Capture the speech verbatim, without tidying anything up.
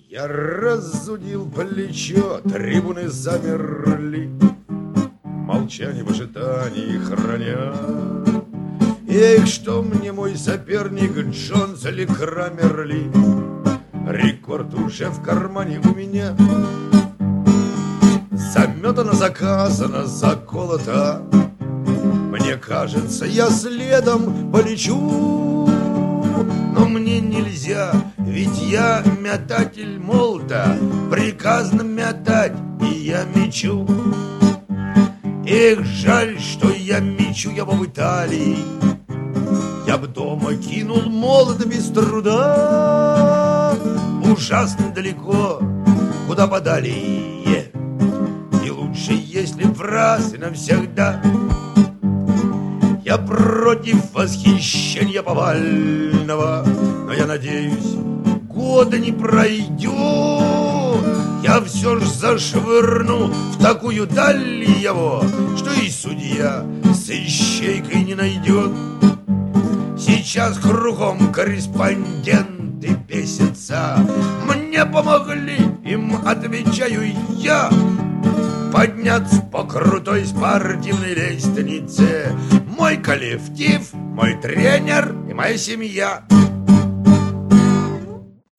Я разудил плечо, трибуны замерли, молчание в ожидании храня. Эх, что мне мой соперник Джонс или Крамерли, рекорд уже в кармане у меня. Заметано, заказано, заколото. Мне кажется, я следом полечу, но мне нельзя, ведь я метатель молота, приказано метать, и я мечу. Эх, жаль, что я мечу его в Италии. Я б дома кинул молот без труда, ужасно далеко, куда подалее. И лучше, если в раз и навсегда. Я против восхищения повального, но я надеюсь, года не пройдет, я все ж зашвырну в такую даль его, что и судья с ищейкой не найдет. Сейчас кругом корреспонденты бесятся, мне помогли, им отвечаю я, подняться по крутой спортивной лестнице. Мой коллектив, мой тренер и моя семья.